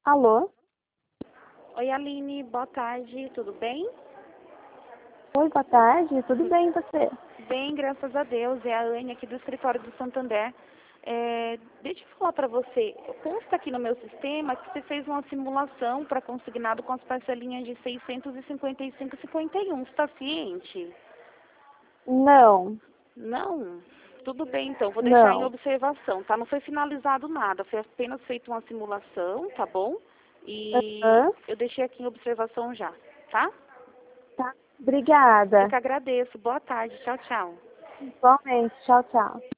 Alô? Oi, Aline, boa tarde, tudo bem? Oi, boa tarde. Tudo bem, e você? Bem, graças a Deus. É a Anne aqui do escritório do Santander. Deixa eu falar para você, consta aqui no meu sistema que você fez uma simulação para consignado com as parcelinhas de 655,51. Você está ciente? Não, Não? Tudo bem, então, vou deixar em não. observação, tá? Não foi finalizado nada, foi apenas feita uma simulação, tá bom? E Aham, eu deixei aqui em observação já, tá? tá. Eu Obrigada. que agradeço. Boa tarde. Tchau, tchau. Igualmente. Tchau, tchau.